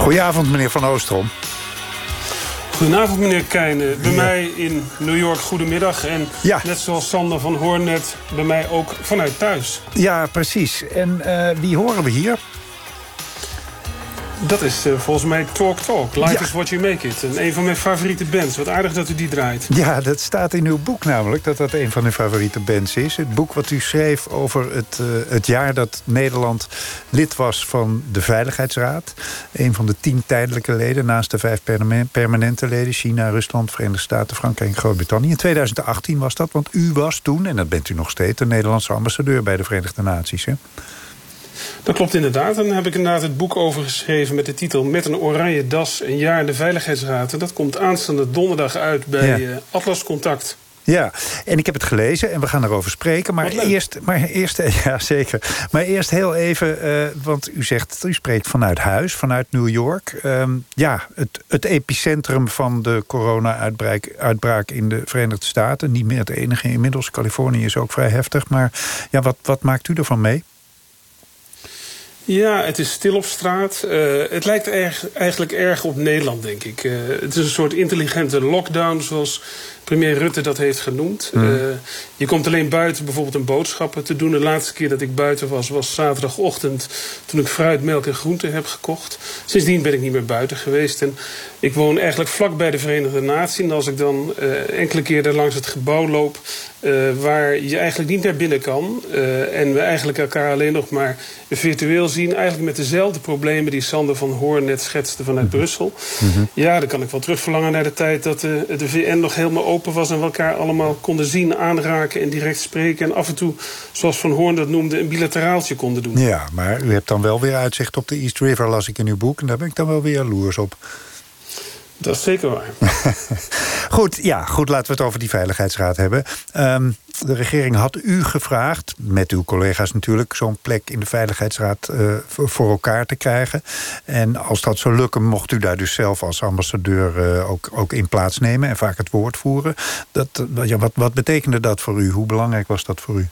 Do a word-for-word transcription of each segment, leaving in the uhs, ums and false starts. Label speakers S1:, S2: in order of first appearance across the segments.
S1: Goedenavond, meneer Van Oostrom.
S2: Goedenavond, meneer Keijne. Bij ja. mij in New York, goedemiddag. En ja. net zoals Sander van Hoorn net, bij mij ook vanuit thuis.
S1: Ja, precies. En uh, wie horen we hier?
S2: Dat is uh, volgens mij Talk Talk. Life ja. is what you make it. En een van mijn favoriete bands. Wat aardig dat u die draait.
S1: Ja, dat staat in uw boek namelijk, dat dat een van uw favoriete bands is. Het boek wat u schreef over het, uh, het jaar dat Nederland lid was van de Veiligheidsraad. Een van de tien tijdelijke leden, naast de vijf permanente leden. China, Rusland, Verenigde Staten, Frankrijk en Groot-Brittannië. In twintig achttien was dat, want u was toen, en dat bent u nog steeds, de Nederlandse ambassadeur bij de Verenigde Naties, hè?
S2: Dat klopt inderdaad. En daar heb ik inderdaad het boek over geschreven met de titel Met een oranje das, een jaar in de Veiligheidsraad. En dat komt aanstaande donderdag uit bij ja. Atlas Contact.
S1: Ja, en ik heb het gelezen en we gaan erover spreken. Maar eerst, maar eerst, ja zeker. Maar eerst heel even, uh, want u zegt, u spreekt vanuit huis, vanuit New York. Um, ja, het, het epicentrum van de corona-uitbraak uitbraak in de Verenigde Staten. Niet meer het enige inmiddels. Californië is ook vrij heftig. Maar ja, wat, wat maakt u ervan mee?
S2: Ja, het is stil op straat. Uh, het lijkt erg, eigenlijk erg op Nederland, denk ik. Uh, het is een soort intelligente lockdown, zoals premier Rutte dat heeft genoemd. Mm. Uh, je komt alleen buiten bijvoorbeeld om boodschappen te doen. De laatste keer dat ik buiten was, was zaterdagochtend, toen ik fruit, melk en groenten heb gekocht. Sindsdien ben ik niet meer buiten geweest. En ik woon eigenlijk vlak bij de Verenigde Naties. En als ik dan uh, enkele keren langs het gebouw loop, Uh, waar je eigenlijk niet naar binnen kan. Uh, en we eigenlijk elkaar alleen nog maar virtueel zien. Eigenlijk met dezelfde problemen die Sander van Hoorn net schetste vanuit mm-hmm. Brussel. Mm-hmm. Ja, dan kan ik wel terugverlangen naar de tijd dat de, de V N nog helemaal open was en we elkaar allemaal konden zien, aanraken en direct spreken. En af en toe, zoals Van Hoorn dat noemde, een bilateraaltje konden doen.
S1: Ja, maar u hebt dan wel weer uitzicht op de East River, las ik in uw boek. En daar ben ik dan wel weer jaloers op.
S2: Dat is zeker waar.
S1: Goed, ja, goed, laten we het over die Veiligheidsraad hebben. Um, de regering had u gevraagd, met uw collega's natuurlijk, zo'n plek in de Veiligheidsraad uh, voor elkaar te krijgen. En als dat zou lukken, mocht u daar dus zelf als ambassadeur uh, ook, ook in plaatsnemen en vaak het woord voeren. Dat, uh, ja, wat, wat betekende dat voor u? Hoe belangrijk was dat voor u?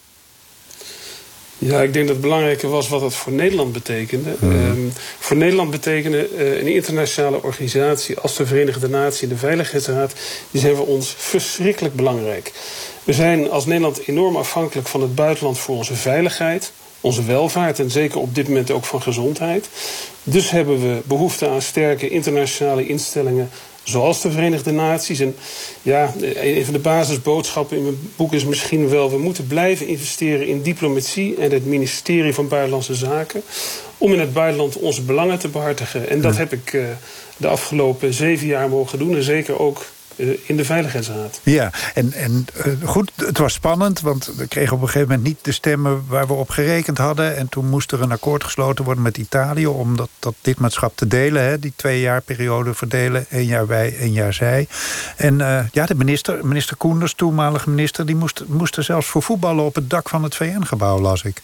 S2: Ja, ik denk dat het belangrijker was wat het voor Nederland betekende. Mm. Um, voor Nederland betekende uh, een internationale organisatie als de Verenigde Naties en de Veiligheidsraad, die zijn voor ons verschrikkelijk belangrijk. We zijn als Nederland enorm afhankelijk van het buitenland voor onze veiligheid, onze welvaart en zeker op dit moment ook van gezondheid. Dus hebben we behoefte aan sterke internationale instellingen zoals de Verenigde Naties. En ja, een van de basisboodschappen in mijn boek is misschien wel, we moeten blijven investeren in diplomatie en het ministerie van Buitenlandse Zaken, om in het buitenland onze belangen te behartigen. En dat heb ik uh, de afgelopen zeven jaar mogen doen en zeker ook in de Veiligheidsraad.
S1: Ja, en, en uh, goed, het was spannend, want we kregen op een gegeven moment niet de stemmen waar we op gerekend hadden. En toen moest er een akkoord gesloten worden met Italië om dat, dat lidmaatschap te delen, hè, die twee jaar periode verdelen. Één jaar wij, één jaar zij. En uh, ja, de minister, minister Koenders, toenmalige minister, die moest, moest er zelfs voor voetballen op het dak van het V N-gebouw, las ik.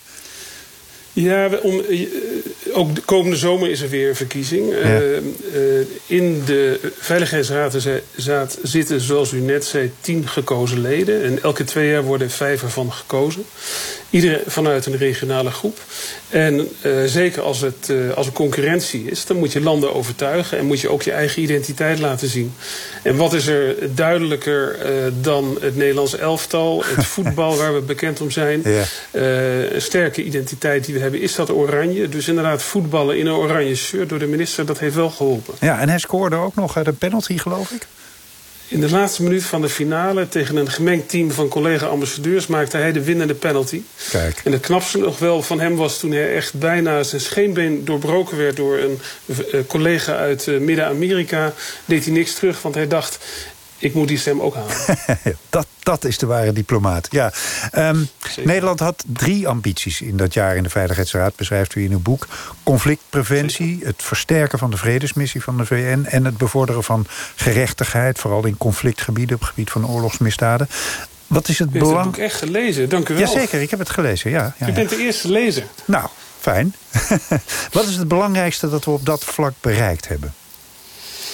S2: Ja, om, ook de komende zomer is er weer een verkiezing. Ja. Uh, uh, in de Veiligheidsraad zitten, zoals u net zei, tien gekozen leden. En elke twee jaar worden vijf ervan gekozen. Iedereen vanuit een regionale groep. En uh, zeker als het uh, als er concurrentie is, dan moet je landen overtuigen en moet je ook je eigen identiteit laten zien. En wat is er duidelijker uh, dan het Nederlands elftal, het voetbal waar we bekend om zijn. Ja. Uh, een sterke identiteit die we hebben, is dat oranje. Dus inderdaad voetballen in een oranje shirt door de minister, dat heeft wel geholpen.
S1: Ja, en hij scoorde ook nog uit een penalty, geloof ik.
S2: In de laatste minuut van de finale tegen een gemengd team van collega-ambassadeurs maakte hij de winnende penalty.
S1: Kijk.
S2: En het knapste nog wel van hem was toen hij echt bijna zijn scheenbeen doorbroken werd door een uh, collega uit uh, Midden-Amerika. Deed hij niks terug, want hij dacht, ik moet die stem ook halen.
S1: dat, dat is de ware diplomaat. Ja. Um, Nederland had drie ambities in dat jaar in de Veiligheidsraad, beschrijft u in uw boek. Conflictpreventie, Zeker. Het versterken van de vredesmissie van de V N en het bevorderen van gerechtigheid, vooral in conflictgebieden op het gebied van oorlogsmisdaden. Wat is het belang?
S2: U heeft het boek echt gelezen, dank u wel.
S1: Jazeker, ik heb het gelezen, ja. ja
S2: u bent
S1: ja.
S2: de eerste lezer.
S1: Nou, fijn. Wat is het belangrijkste dat we op dat vlak bereikt hebben?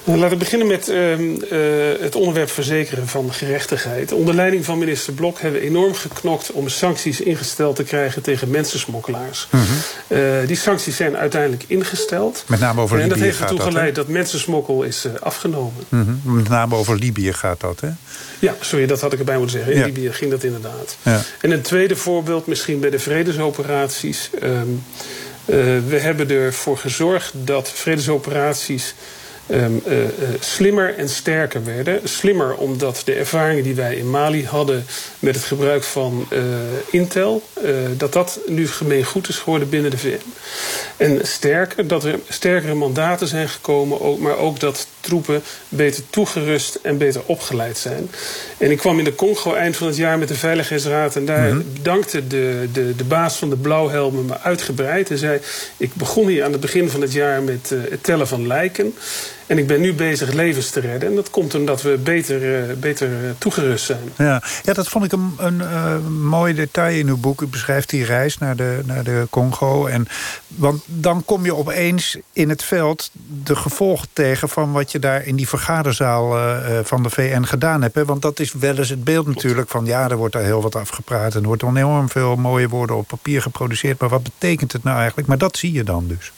S2: Nou, laten we beginnen met uh, uh, het onderwerp verzekeren van gerechtigheid. Onder leiding van minister Blok hebben we enorm geknokt om sancties ingesteld te krijgen tegen mensensmokkelaars. Mm-hmm. Uh, die sancties zijn uiteindelijk ingesteld.
S1: Met name over Libië.
S2: En dat heeft ertoe
S1: dat,
S2: geleid dat mensensmokkel is uh, afgenomen.
S1: Mm-hmm. Met name over Libië gaat dat, hè?
S2: Ja, sorry, dat had ik erbij moeten zeggen. In
S1: ja.
S2: Libië ging dat inderdaad.
S1: Ja.
S2: En een tweede voorbeeld, misschien bij de vredesoperaties. Um, uh, we hebben ervoor gezorgd dat vredesoperaties Um, uh, uh, slimmer en sterker werden. Slimmer omdat de ervaringen die wij in Mali hadden met het gebruik van uh, Intel, uh, dat dat nu gemeengoed is geworden binnen de V N. En sterker, dat er sterkere mandaten zijn gekomen, ook, maar ook dat troepen beter toegerust en beter opgeleid zijn. En ik kwam in de Congo eind van het jaar met de Veiligheidsraad en daar mm-hmm. bedankte de, de, de baas van de Blauwhelmen me uitgebreid en zei, ik begon hier aan het begin van het jaar met uh, het tellen van lijken. En ik ben nu bezig levens te redden. En dat komt omdat we beter, uh, beter uh, toegerust zijn.
S1: Ja. ja, dat vond ik een, een uh, mooi detail in uw boek. U beschrijft die reis naar de, naar de Congo. En, want dan kom je opeens in het veld de gevolgen tegen van wat je daar in die vergaderzaal uh, van de V N gedaan hebt. Hè? Want dat is wel eens het beeld natuurlijk van ja, er wordt daar heel wat afgepraat. En er wordt enorm veel mooie woorden op papier geproduceerd. Maar wat betekent het nou eigenlijk? Maar dat zie je dan dus.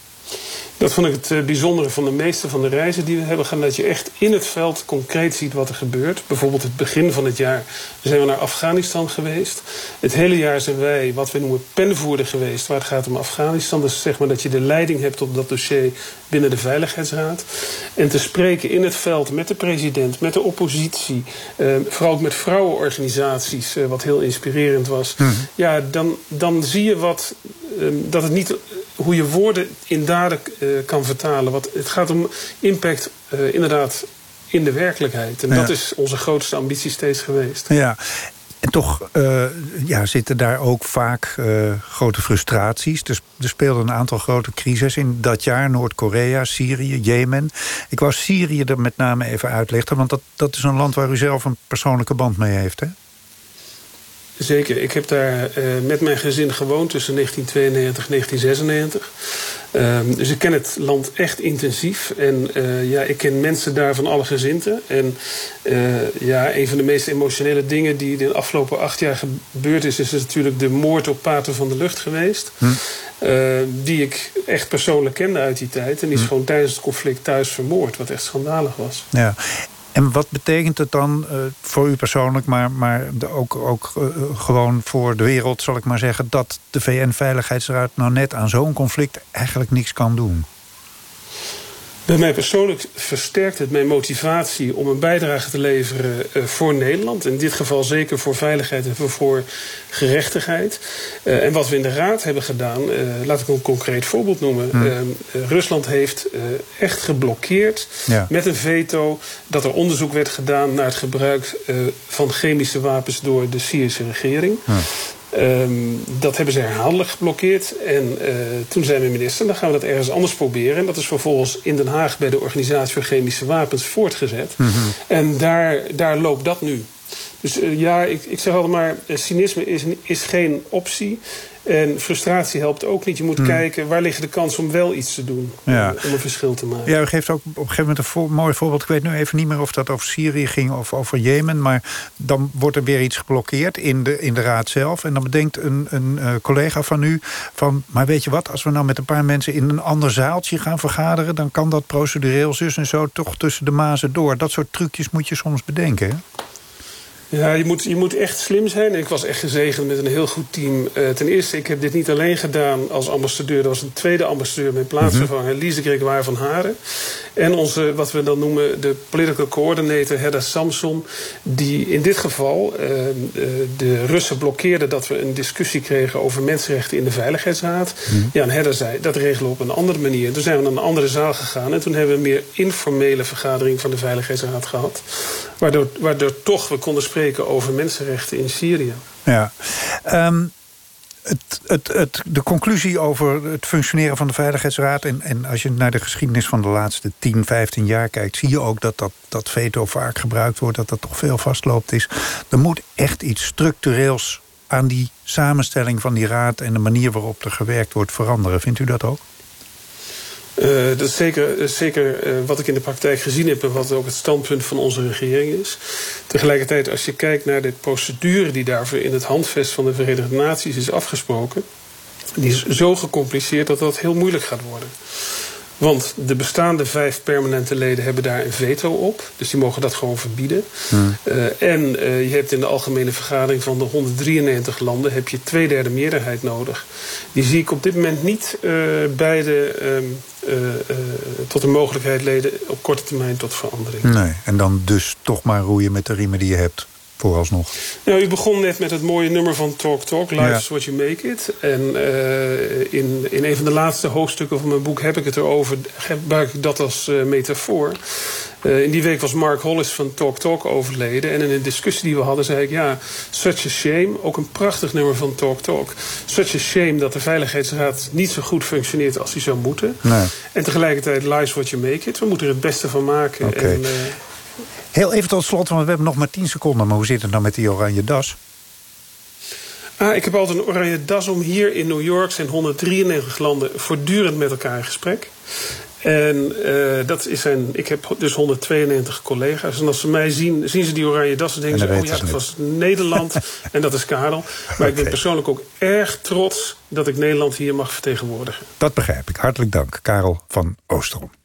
S2: Dat vond ik het uh, bijzondere van de meeste van de reizen die we hebben gedaan. Dat je echt in het veld concreet ziet wat er gebeurt. Bijvoorbeeld het begin van het jaar zijn we naar Afghanistan geweest. Het hele jaar zijn wij wat we noemen penvoerder geweest. Waar het gaat om Afghanistan. Dus zeg maar dat je de leiding hebt op dat dossier binnen de Veiligheidsraad. En te spreken in het veld met de president, met de oppositie. Uh, vooral ook met vrouwenorganisaties. Uh, wat heel inspirerend was. Mm-hmm. Ja, dan, dan zie je wat... Uh, dat het niet... hoe je woorden in daden uh, kan vertalen. Wat, het gaat om impact uh, inderdaad in de werkelijkheid. En ja. dat is onze grootste ambitie steeds geweest.
S1: Ja. En toch uh, ja, zitten daar ook vaak uh, grote frustraties. Er, er speelden een aantal grote crises in dat jaar. Noord-Korea, Syrië, Jemen. Ik wou Syrië er met name even uitlichten. Want dat, dat is een land waar u zelf een persoonlijke band mee heeft, hè?
S2: Zeker. Ik heb daar uh, met mijn gezin gewoond tussen negentien tweeënnegentig en negentien zesennegentig. Uh, dus ik ken het land echt intensief. En uh, ja, ik ken mensen daar van alle gezinten. En uh, ja, een van de meest emotionele dingen die de afgelopen acht jaar gebeurd is, is natuurlijk de moord op Pater van der Lugt geweest. Hm. Uh, die ik echt persoonlijk kende uit die tijd. En die is hm. gewoon tijdens het conflict thuis vermoord, wat echt schandalig was.
S1: Ja. En wat betekent het dan uh, voor u persoonlijk, maar, maar de, ook, ook uh, gewoon voor de wereld, zal ik maar zeggen, dat de V N-veiligheidsraad nou net aan zo'n conflict eigenlijk niks kan doen?
S2: Bij mij persoonlijk versterkt het mijn motivatie om een bijdrage te leveren uh, voor Nederland. In dit geval zeker voor veiligheid en voor gerechtigheid. Uh, en wat we in de Raad hebben gedaan, uh, laat ik een concreet voorbeeld noemen. Hmm. Uh, uh, Rusland heeft uh, echt geblokkeerd ja. met een veto dat er onderzoek werd gedaan naar het gebruik uh, van chemische wapens door de Syrische regering. Hmm. Um, dat hebben ze herhaaldelijk geblokkeerd. En uh, toen zei mijn minister, dan gaan we dat ergens anders proberen. En dat is vervolgens in Den Haag bij de Organisatie voor Chemische Wapens voortgezet. Mm-hmm. En daar, daar loopt dat nu. Dus uh, ja, ik, ik zeg altijd maar, uh, cynisme is, is geen optie. En frustratie helpt ook niet. Je moet hmm. kijken, waar ligt de kans om wel iets te doen? Ja. Om een verschil te maken.
S1: Ja, u geeft ook op een gegeven moment een vo- mooi voorbeeld. Ik weet nu even niet meer of dat over Syrië ging of over Jemen. Maar dan wordt er weer iets geblokkeerd in de, in de raad zelf. En dan bedenkt een, een uh, collega van u van, maar weet je wat, als we nou met een paar mensen in een ander zaaltje gaan vergaderen, dan kan dat procedureel zus en zo toch tussen de mazen door. Dat soort trucjes moet je soms bedenken, hè?
S2: Ja, je moet, je moet echt slim zijn. En ik was echt gezegend met een heel goed team. Uh, ten eerste, ik heb dit niet alleen gedaan als ambassadeur. Er was een tweede ambassadeur, mijn plaatsvervanger, mm-hmm. Lise Gregoire van Haren. En onze, wat we dan noemen, de political coordinator, Hedda Samson. Die in dit geval uh, de Russen blokkeerde dat we een discussie kregen over mensenrechten in de Veiligheidsraad. Mm-hmm. Ja, en Hedda zei, dat regelen we op een andere manier. Toen zijn we naar een andere zaal gegaan. En toen hebben we een meer informele vergadering van de Veiligheidsraad gehad. Waardoor, waardoor toch we konden spreken over mensenrechten in Syrië.
S1: Ja. Um, het, het, het, de conclusie over het functioneren van de Veiligheidsraad, En, en als je naar de geschiedenis van de laatste tien, vijftien jaar kijkt, zie je ook dat dat, dat veto vaak gebruikt wordt, dat dat toch veel vastloopt is. Er moet echt iets structureels aan die samenstelling van die raad en de manier waarop er gewerkt wordt veranderen. Vindt u dat ook?
S2: Uh, dat is zeker, zeker uh, wat ik in de praktijk gezien heb en wat ook het standpunt van onze regering is. Tegelijkertijd, als je kijkt naar de procedure die daarvoor in het handvest van de Verenigde Naties is afgesproken, die is zo gecompliceerd dat dat heel moeilijk gaat worden. Want de bestaande vijf permanente leden hebben daar een veto op. Dus die mogen dat gewoon verbieden. Hmm. Uh, en uh, je hebt in de algemene vergadering van de honderddrieënnegentig landen heb je twee derde meerderheid nodig. Die zie ik op dit moment niet uh, beide um, uh, uh, tot de mogelijkheid leiden op korte termijn tot verandering.
S1: Nee, en dan dus toch maar roeien met de riemen die je hebt. Vooralsnog.
S2: Nou, u begon net met het mooie nummer van Talk Talk, Life is What You Make It. En uh, in, in een van de laatste hoofdstukken van mijn boek heb ik het erover, gebruik ik dat als uh, metafoor. Uh, in die week was Mark Hollis van Talk Talk overleden. En in een discussie die we hadden zei ik, ja, such a shame. Ook een prachtig nummer van Talk Talk. Such a shame dat de Veiligheidsraad niet zo goed functioneert als die zou moeten. Nee. En tegelijkertijd Life is What You Make It. We moeten er het beste van maken.
S1: Okay.
S2: En, uh,
S1: Heel even tot slot, want we hebben nog maar tien seconden. Maar hoe zit het nou met die oranje das?
S2: Ah, ik heb altijd een oranje das om. Hier in New York zijn honderddrieënnegentig landen voortdurend met elkaar in gesprek. En uh, dat is een, ik heb dus honderdtweeënnegentig collega's. En als ze mij zien, zien ze die oranje das en denken ze, oh ja, dat was Nederland en dat is Karel. Maar okay. Ik ben persoonlijk ook erg trots dat ik Nederland hier mag vertegenwoordigen.
S1: Dat begrijp ik. Hartelijk dank, Karel van Oosterom.